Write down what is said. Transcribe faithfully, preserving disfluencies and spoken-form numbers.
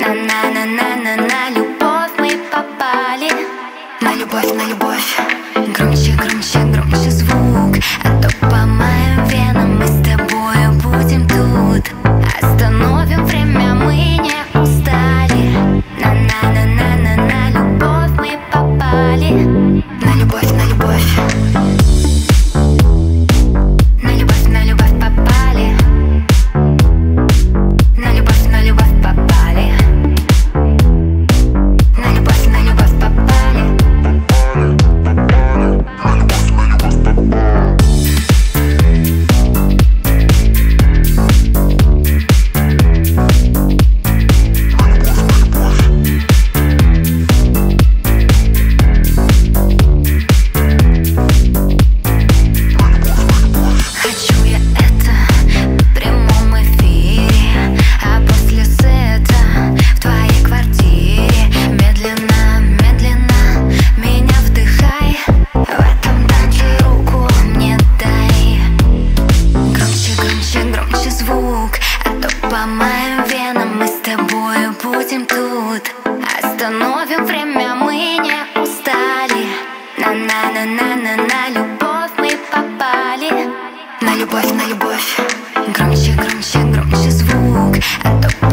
На-на-на-на-на, на любовь мы попали. На любовь, на любовь. Громче, громче, громче звук, а то по моим венам мы с тобою будем тут. Остановим время, мы не устали. На-на-на-на-на, на любовь мы попали. На любовь, на любовь. На любовь, на любовь попали. На любовь, на любовь попали. На любовь, на любовь попали. Хочу я это в прямом эфире, а после сета в твоей квартире. Медленно, медленно меня вдыхай, в этом танце руку мне дай. Громче, громче, громче звук, а то по моим венам мы с тобою будем тут. Остановим время, мы не устали. На-на-на-на-на, на любовь мы попали. На любовь, на любовь. Громче, громче, громче звук, а то